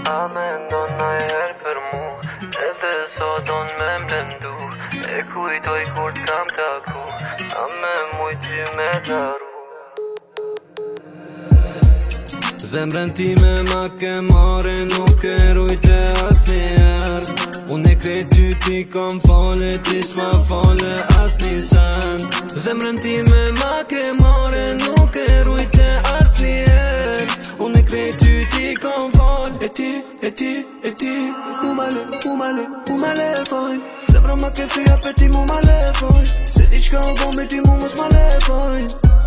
A me ndon her për mu, edhe sot don me mblendu. E kujtoj kur t'kam taku, a me mujti me daru. Zemrën time ma ke mare, nuk e rujte asnjëher. Unë e krejt ty ti kom fale, ti s'ma fale asni sen. Zemrën time ma ke mare, nuk e rujte asnjëher. Unë e krejt ty ti kom fale, e ti u ma lefojn. Zemrën ma ke fria pe ti mu ma lefojn. Se ti qka u bombe ti mu mos ma lefojn.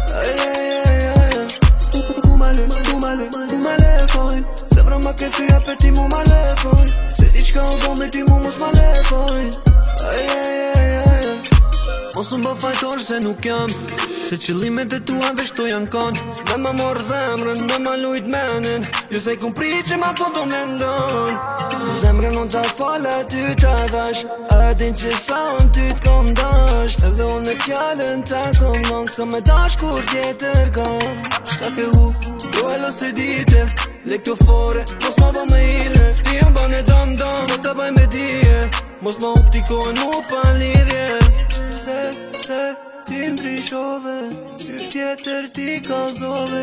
U ma lefojn. Zemrën ma ke fria pe ti mu ma lefojn. Se ti qka u bombe ti mu mos ma lefojn. Mos më bë fajtor se nuk jam, se qëllimet e tua veç to janë kon. Me ma mor zemrën, me ma lujt menin, ju se kum pri që ma po do me ndon. Zemrën unë ta fala ty ta dhash, a din që sa unë ty t'kom dash. Edhe unë e fjallën ta kom non, s'ka me dash kur tjetër kom. Shka ke hu, dojlo se dite, le këto fore, mos ma bë me ile. Ti jam bane dom, mo ta baj me dije, mos ma uptikojnë mu pa lidhje. Se ti ndryshove, ty tjetër ti kalzove.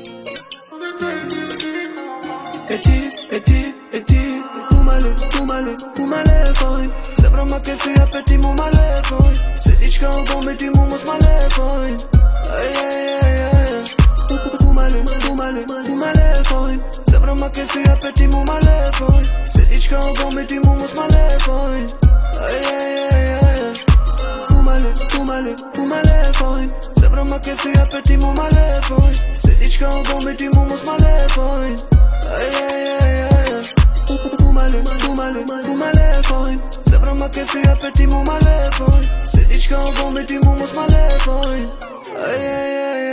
E ti, u ma lefojn. Zemrën ma ke fria pe ti mu ma lefojn. Se ti qka u bombe ti mu mos ma lefojn. U ma lefojn. Zemrën ma ke fria pe ti mu ma lefojn. Se ti qka u bombe ti mu mos ma lefojn. U ma lefojn. Zemrën ma ke fria pe ti mu ma lefojn. Se ti qka u bombe ti mu mos ma lefojn. U ma lefojn. Zemrën ma ke fria pe ti mu ma lefojn. Se ti qka u bombe ti mu mos ma lefojn.